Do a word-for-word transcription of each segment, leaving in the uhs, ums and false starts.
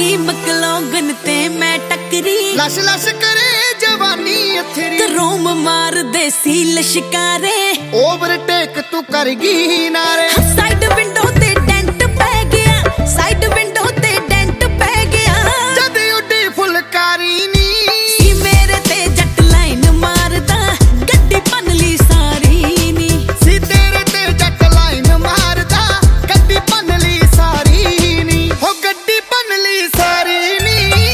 सी मकलोगन ते मैं टकरी lush lush करे जवानी अथरी रोम मार दे सी लश्कारे ओवरटेक तू करगी नारे साइड विंडो ते डेंट पै गया साइड विंडो ते डेंट पै गया जद उड्डी फुलकारी नी सी मेरे ते जट लाइन मारदा गड्डी पनली सारी नी सी तेरे ते जट लाइन मारदा गड्डी पनली सारी नी हो गड्डी पनली सारी नी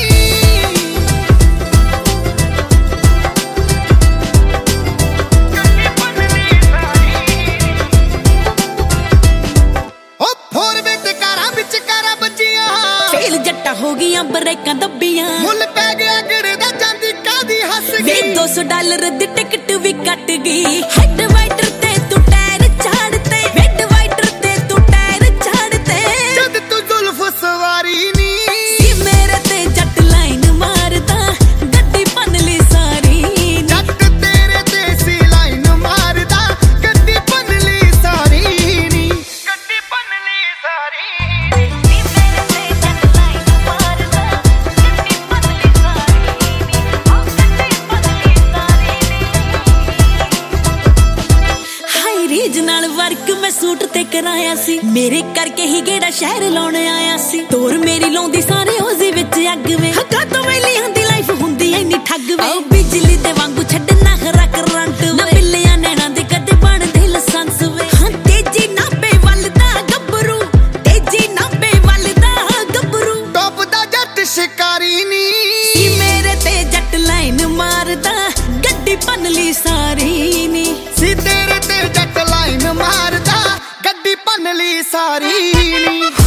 जट्टा हो गया ब्रेकां दब्बियां मुल पै गया गिड़े दा चांदी कादी हस गई दो सौ डॉलर दी टिकट भी कट गई हेड वाइटर ते तू टायर झाड़ते हेड वाइटर ते तू टायर झाड़ते जद तू जुल्फ सवारी नी सी मेरे ते जट लाइन मारदा गड्डी पनली सारी जट तेरे ते सी लाइन मारदा गड्डी पनली सारी नी गड्डी पनली सारी रीजनल वर्क मैं सूट ते कराया सी मेरे करके ही गेड़ा शहर लाउण आया सी तोर मेरी लाउंदी सारे ओजी विच अग वे हक्का तो वेलियां दी लाइफ हुंदी ऐनी ठग वे ओ बिजली दे वांगू छड्डना खरा करंट ना बिल्लियां नैना दे कदे बनदे लाइसेंस वे हां तेजी ना बेवलदा गब्बरू तेजी ना बेवलदा गब्बरू टॉप दा जट शिकारी नी सी मेरे ते जट लाइन मारदा गड्डी पनली सारी नी सी तेरे ते जट लाइन मारदा गड्डी पनली सारी नी।